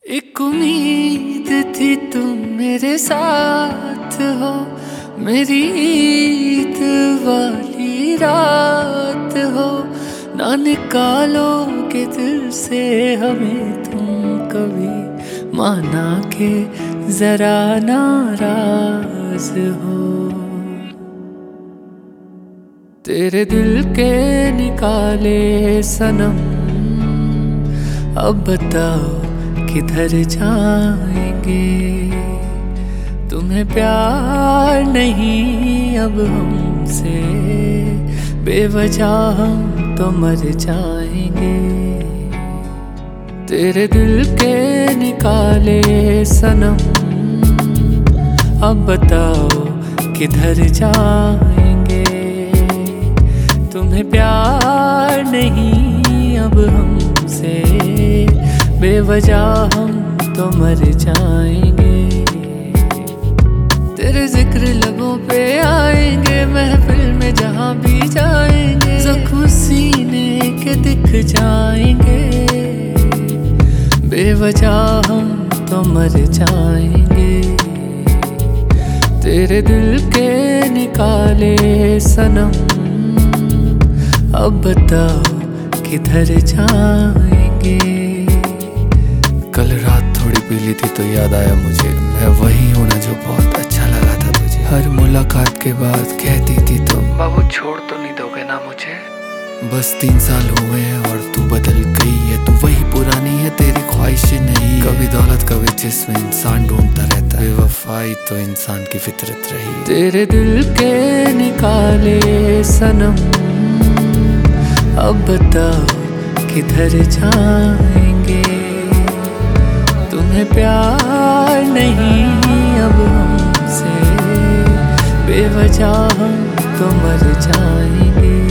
एक उम्मीद थी तुम मेरे साथ हो, मेरी ईद वाली रात हो। ना निकालोगे दिल से हमें तुम कभी, माना के जरा नाराज हो। तेरे दिल के निकाले सनम, अब बताओ किधर जाएंगे। तुम्हें प्यार नहीं अब हमसे, बेवजह हम तो मर जाएंगे। तेरे दिल के निकाले सनम, अब बताओ किधर जाएंगे। तुम्हें प्यार नहीं अब हमसे, बेवजह हम तो मर जाएंगे। तेरे जिक्र लबों पे आएंगे, महफिल में जहां भी जाएंगे। ज़ख्म सीने के दिख जाएंगे, बेवजह हम तो मर जाएंगे। तेरे दिल के निकाले सनम, अब बताओ किधर जाएंगे। कल रात थोड़ी पी ली थी तो याद आया मुझे, मैं वही हूँ ना जो बहुत अच्छा लगा था तुझे। हर मुलाकात के बाद कहती थी तुम, बाबू छोड़ तो नहीं दोगे ना मुझे। बस 3 साल हुए हैं और तू बदल गई है। तू वही पुरानी है, तेरी ख्वाहिशें नहीं। कभी दौलत कभी जिस्म इंसान ढूंढता रहता है, बेवफाई तो इंसान की फितरत रही। तेरे दिल के निकाले सनम, अब बताओ किधर जाएंगे। तुम्हें प्यार नहीं अब हमसे, बेवजह हम तो मर जाएंगे।